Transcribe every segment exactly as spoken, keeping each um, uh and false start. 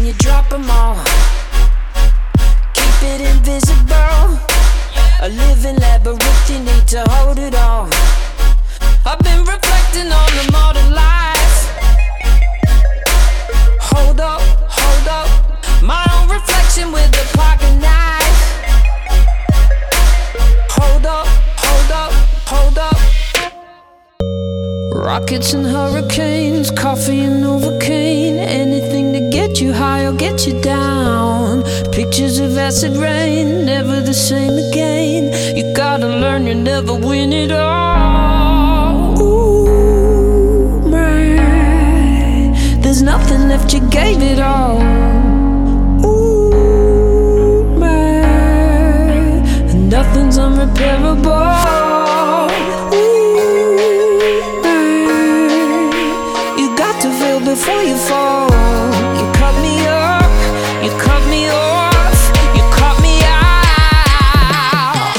you drop them all. Keep it invisible. A living labyrinth, you need to hold it all. I've been reflecting on the modern life. Hold up, hold up. My own reflection with a pocket knife. Hold up, hold up, hold up. Rockets and hurricanes, coffee and Novocaine. Anything to get you high or get you down. Pictures of acid rain, never the same again. You gotta learn you'll never win it all. Ooh, man, there's nothing left, you gave it all. Ooh, man, and nothing's unrepairable. Before you fall, you cut me up, you cut me off, you cut me out.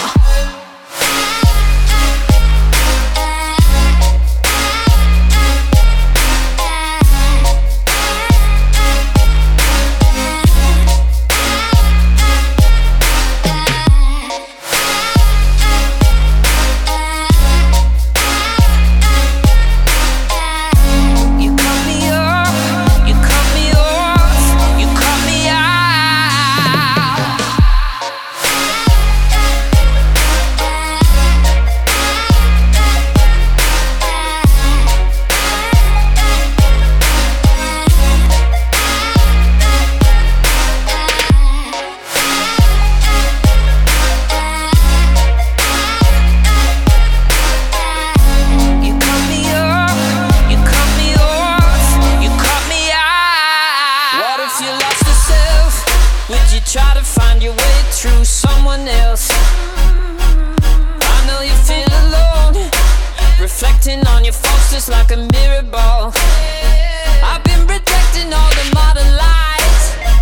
Try to find your way through someone else. I know you feel alone, reflecting on your faults just like a mirror ball. I've been rejecting all the modern lies.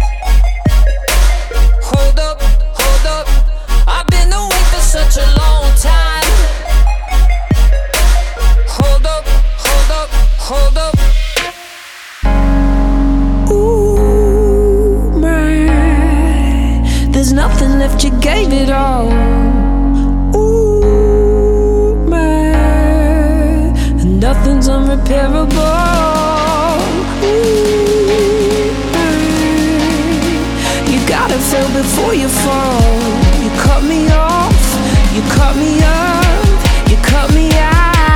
Hold up, hold up, I've been awake for such a long time. Hold up, hold up, hold up. There's nothing left, you gave it all. Ooh, man, and nothing's unrepairable. Ooh, man, you gotta fail before you fall. You cut me off, you cut me up, you cut me out.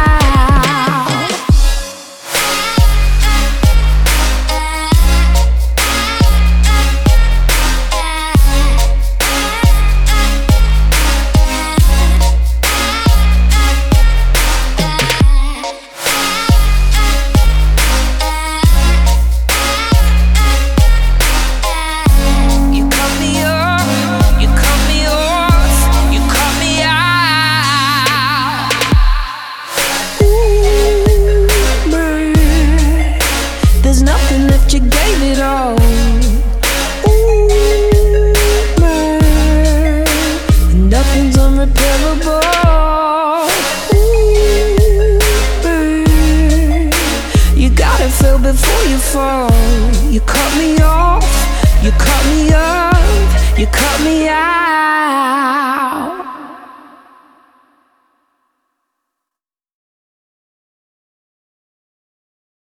There's nothing left, you gave it all. Ooh, man, and nothing's unrepairable. Ooh, man, you gotta fail before you fall. You cut me off, you cut me up, you cut me out.